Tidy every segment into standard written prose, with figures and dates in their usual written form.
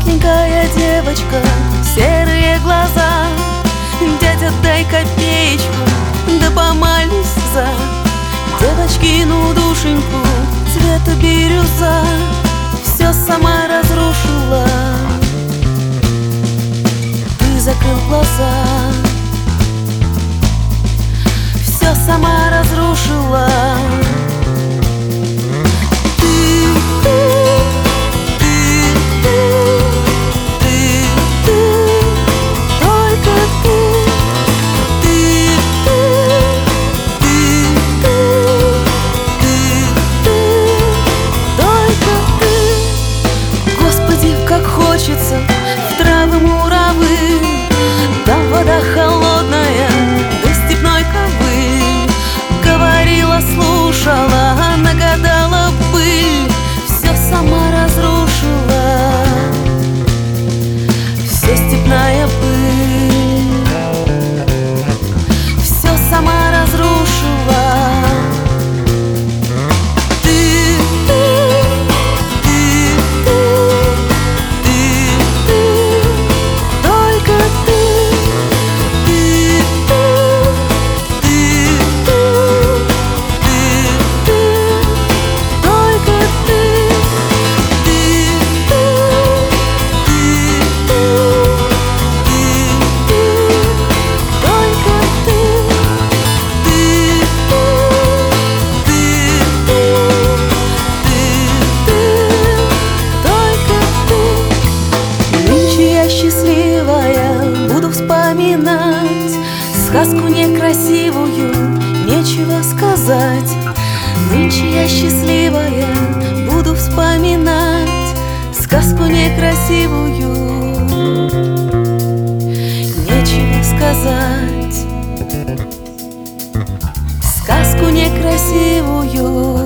Светленькая девочка, серые глаза. Дядя, дай копеечку, да помолись за девочкину душеньку. Цвета бирюза все сама разрушила. Ты закрыл глаза, все сама разрушила. Хочется в травы муравы, там вода холодная, да степной ковыль. Говорила, слушала, нагадала быль, все сама разрушила, все степная пыль, все сама разрушила. Сказку некрасивую, нечего сказать. Нынче я счастливая, буду вспоминать сказку некрасивую, нечего сказать. Сказку некрасивую.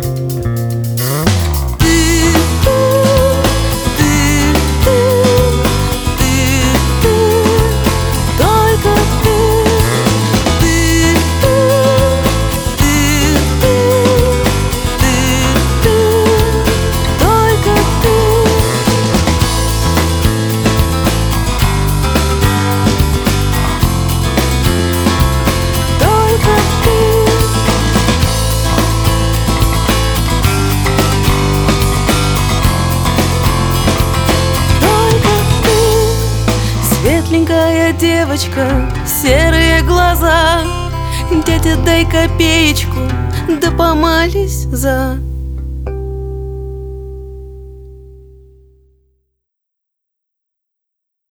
Светленькая девочка, серые глаза. Дядя, дай копеечку, да помолись за